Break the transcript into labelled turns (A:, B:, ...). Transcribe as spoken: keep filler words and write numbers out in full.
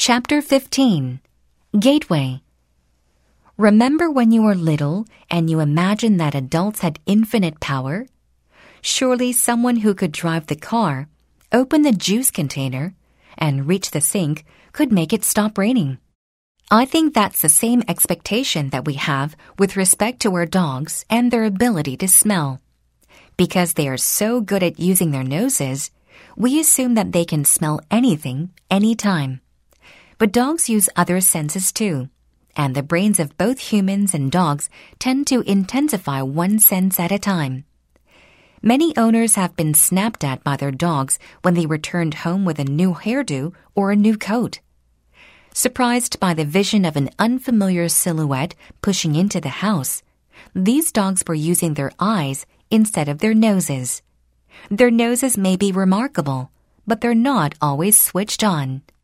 A: Chapter fifteen. Gateway. Remember when you were little and you imagined that adults had infinite power? Surely someone who could drive the car, open the juice container, and reach the sink could make it stop raining. I think that's the same expectation that we have with respect to our dogs and their ability to smell. Because they are so good at using their noses, we assume that they can smell anything, anytime. But dogs use other senses too, and the brains of both humans and dogs tend to intensify one sense at a time. Many owners have been snapped at by their dogs when they returned home with a new hairdo or a new coat. Surprised by the vision of an unfamiliar silhouette pushing into the house, these dogs were using their eyes instead of their noses. Their noses may be remarkable, but they're not always switched on.